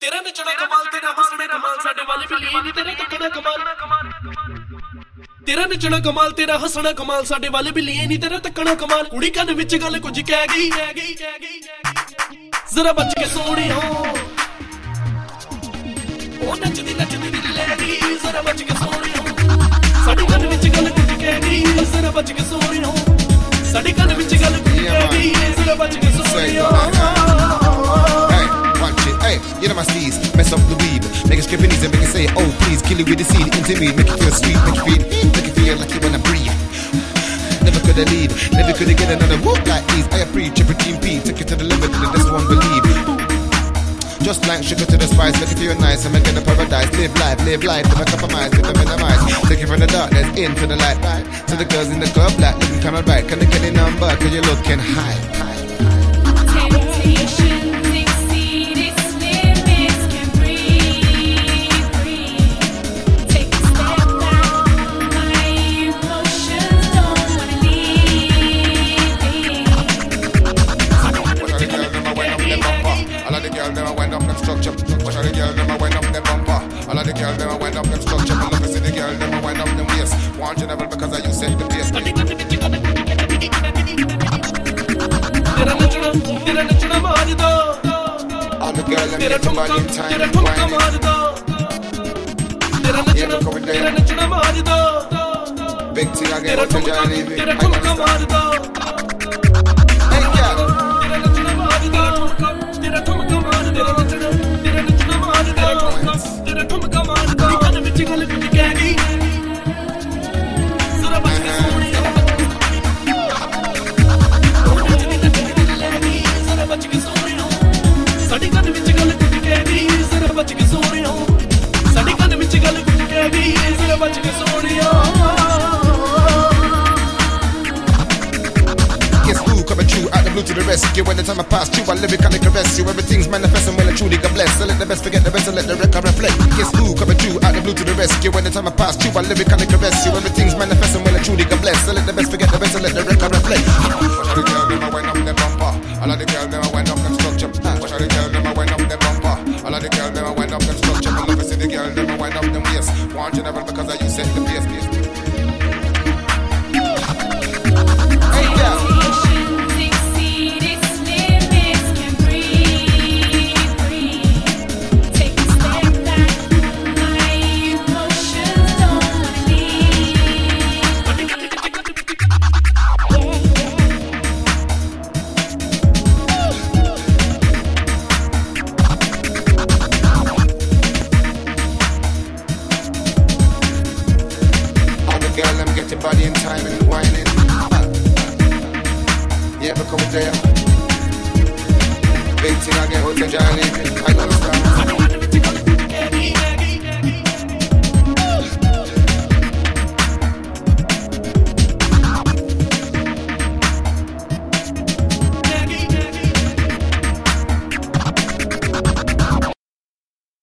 तेरा नचना कमाल तेरा हंसना कमाल साडे वाले भी लिए नहीं तेरा तकड़ा कमाल तेरा नचना कमाल तेरा हंसना कमाल साडे वाले भी लिए नहीं तेरा तकड़ा कमाल कुड़ी कन विच गल कुछ कह गई जरा बच के सोनी हो ओ नचदी ले गई जरा बच के सोनी हो साडी कन विच गल कुछ कह गई जरा बच के सोनी हो साडी कन विच गल कुछ कह गई जरा बच के सोनी हो Hey, you know my steez, mess up the weed. Make it skip easy, make it say, oh please, kill it with the seed, intermediate, make it feel sweet, make it feel like you wanna breathe. Never coulda leave, never coulda get another whoop like these. I preach, every team P, take it to the limit, and this one believe. Just like sugar to the spice, make it feel nice, and make it a paradise. Live life, never compromise, never minimize. Take it from the darkness, into the light, right? To the girls in the club, like looking kinda right. Can they get a number, cause you're looking high. तेरा ठुमका मार दो तेरा नचना मार दो तेरा ठुमका मार दो तेरा नचना मार दो तेरा ठुमका मार दो तेरा नचना मार दो तेरा ठुमका मार दो कन विच गल कुछ कह गई जरा बच के सोनी जरा बच के सोनी साडी कन विच गल कुछ कह गई जरा बच के सोनी साडी कन विच गल कुछ कह गई जरा बच के Soni Coming true, out the blue to the rescue. When the time I pass through, I lyrically caress you. Everything's manifesting when I truly got blessed. So let the best forget the rest and let the record reflect. Guess who coming true, out the blue to the rescue. When the time I pass through, I lyrically caress you. Everything's manifesting when I truly got blessed. So let the best forget the rest and let the record reflect. Watch the girl, them I went up the bumper. All of the girl, them I went up them structure. Watch the girl, them I went up the bumper. All of the girl, them I went up them structure. I love to see the girl, them I went up them waist. Want you never because I you set the pace. Hey, yeah. Body and time and whining. Yeah, but come there. Big thing I get out of Johnny. I gonna start.